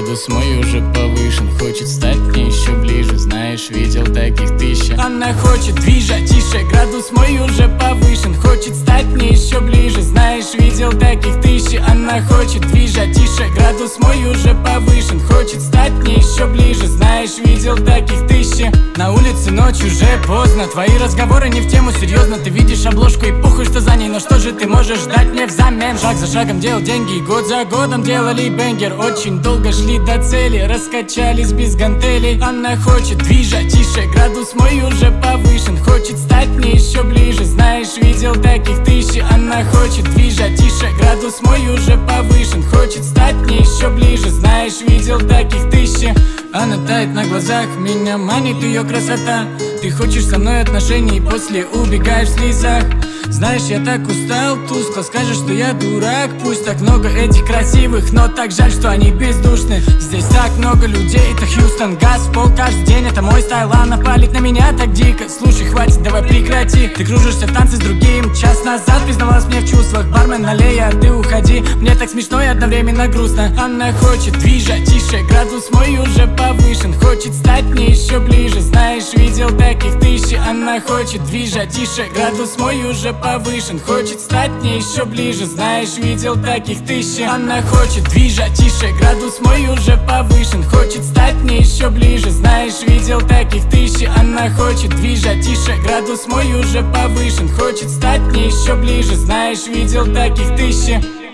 градус мой уже повышен. Хочет стать мне еще ближе, знаешь, видел таких тысяча. Она хочет движа, тише, градус мой уже повышен. Хочет стать мне еще ближе, знаешь, видел таких тысяча. Она хочет движа, тише, градус мой уже повышен. Хочет стать мне еще ближе, знаешь, видел таких тысяча. На улице ночь уже поздно, твои разговоры не в тему, серьезно. Ты видишь обложку и похуй, что за ней, но что же ты можешь дать мне взамен? Шаг за шагом делал деньги, год за годом делали бенгер. Очень долго шли до цели, раскачались без гантелей. Она хочет движа, тише, градус мой уже повышен. Хочет стать мне еще ближе, знаешь, видел таких тысяча. Она хочет движа, тише, градус мой уже повышен. Хочет стать мне еще ближе, знаешь, видел таких тысяча. Она тает на глазах, меня манит ее красота. Ты хочешь со мной отношений, после убегаешь в слезах. Знаешь, я так устал, тускло скажешь, что я дурак. Пусть так много этих красивых, но так жаль, что они бездушны. Здесь так много людей, это Хьюстон. Газ в пол каждый день, это мой стайл. Она палит на меня так дико. Слушай, хватит, давай прекрати. Ты кружишься в танце с другим. Час назад признавалась мне в чувствах. Бармен, налей, а ты уходи. Мне так смешно и одновременно грустно. Она хочет движа, тише, градус мой уже повышен. Хочет стать мне еще ближе, знаешь, видел таких тысяча. Она хочет движа, тише, градус мой уже повышен. Хочет стать мне еще ближе, знаешь, видел таких тысяча. Она хочет движа, тише, градус мой уже повышен. Хочет стать мне еще ближе, знаешь, видел таких тысяча. Она хочет движа, тише, градус мой уже повышен. Хочет стать мне еще ближе, знаешь, видел таких тысяча.